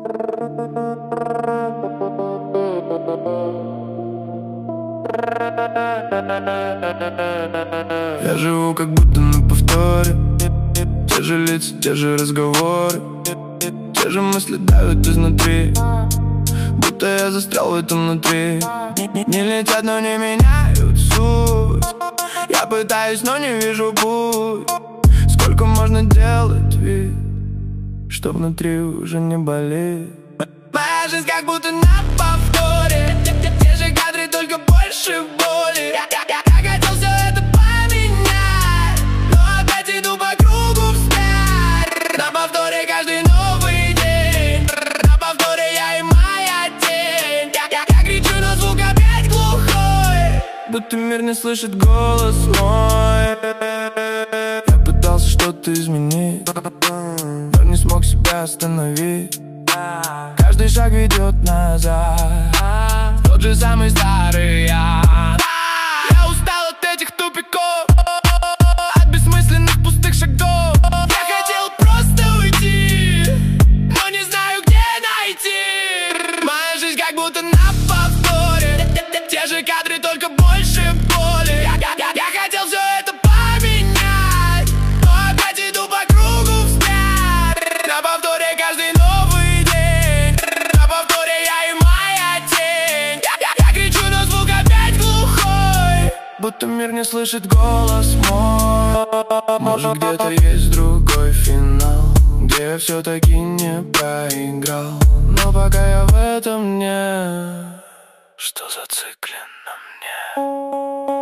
Я живу как будто на повторе. Те же лица, те же разговоры, те же мысли давят изнутри, будто я застрял в этом внутри. Не летят, но не меняют суть. Я пытаюсь, но не вижу путь. Сколько можно делать вид, что внутри уже не болит. Моя жизнь как будто на повторе. Те же кадры, только больше боли. Я хотел все это поменять, но опять иду по кругу вспять. На повторе каждый новый день. На повторе я и моя тень. Я кричу, но звук опять глухой, будто мир не слышит голос мой. Я пытался что-то изменить, но не смог себя остановить. Каждый шаг ведет назад, тот же самый старый я. Я устал от этих тупиков, от бессмысленных пустых шагов. Я хотел просто уйти, но не знаю, где найти. Моя жизнь как будто на повторе. Те же кадры, только больше боли. Я хотел все это поменять, но опять иду по кругу вспять. На повторе каждый новый день. На повторе я и моя тень. Я кричу, но звук опять глухой, будто мир не слышит голос мой. Может, где-то есть другой финал, где я все-таки не проиграл. Но пока я в этом не, что зациклен на мне.